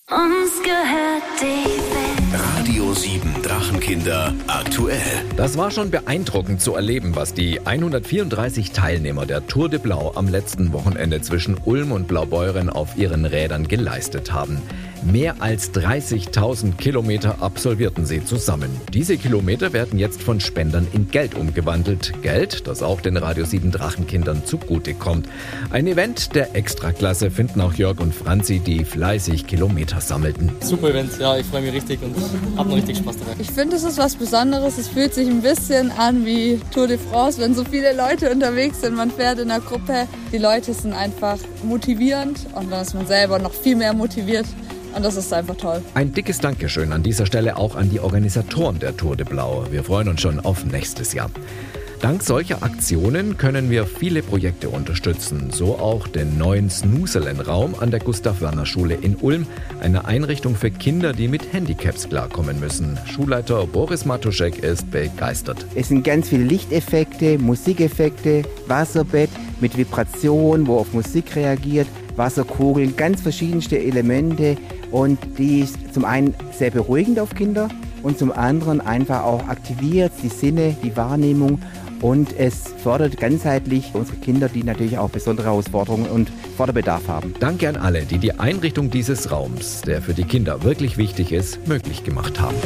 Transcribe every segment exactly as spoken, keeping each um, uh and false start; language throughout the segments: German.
Uns gehört die Welt. Radio sieben Drachenkinder aktuell. Das war schon beeindruckend zu erleben, was die hundertvierunddreißig Teilnehmer der Tour de Blau am letzten Wochenende zwischen Ulm und Blaubeuren auf ihren Rädern geleistet haben. Mehr als dreißigtausend Kilometer absolvierten sie zusammen. Diese Kilometer werden jetzt von Spendern in Geld umgewandelt. Geld, das auch den Radio sieben Drachenkindern zugutekommt. Ein Event der Extraklasse finden auch Jörg und Franzi, die fleißig Kilometer sammelten. Super Event, ja, ich freue mich richtig und habe noch richtig Spaß dabei. Ich finde, es ist was Besonderes. Es fühlt sich ein bisschen an wie Tour de France, wenn so viele Leute unterwegs sind. Man fährt in einer Gruppe. Die Leute sind einfach motivierend und dann ist man selber noch viel mehr motiviert. Und das ist einfach toll. Ein dickes Dankeschön an dieser Stelle auch an die Organisatoren der Tour de Blau. Wir freuen uns schon auf nächstes Jahr. Dank solcher Aktionen können wir viele Projekte unterstützen, so auch den neuen Snoozelen-Raum an der Gustav-Werner-Schule in Ulm, eine Einrichtung für Kinder, die mit Handicaps klarkommen müssen. Schulleiter Boris Matuschek ist begeistert. Es sind ganz viele Lichteffekte, Musikeffekte, Wasserbett mit Vibration, wo auf Musik reagiert, Wasserkugeln, ganz verschiedenste Elemente und die ist zum einen sehr beruhigend auf Kinder und zum anderen einfach auch aktiviert die Sinne, die Wahrnehmung und es fördert ganzheitlich unsere Kinder, die natürlich auch besondere Herausforderungen und Förderbedarf haben. Danke an alle, die die Einrichtung dieses Raums, der für die Kinder wirklich wichtig ist, möglich gemacht haben.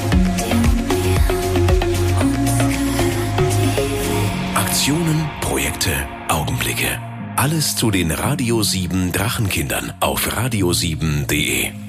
Aktionen, Projekte, Augenblicke. Alles zu den Radio sieben Drachenkindern auf radio sieben punkt de.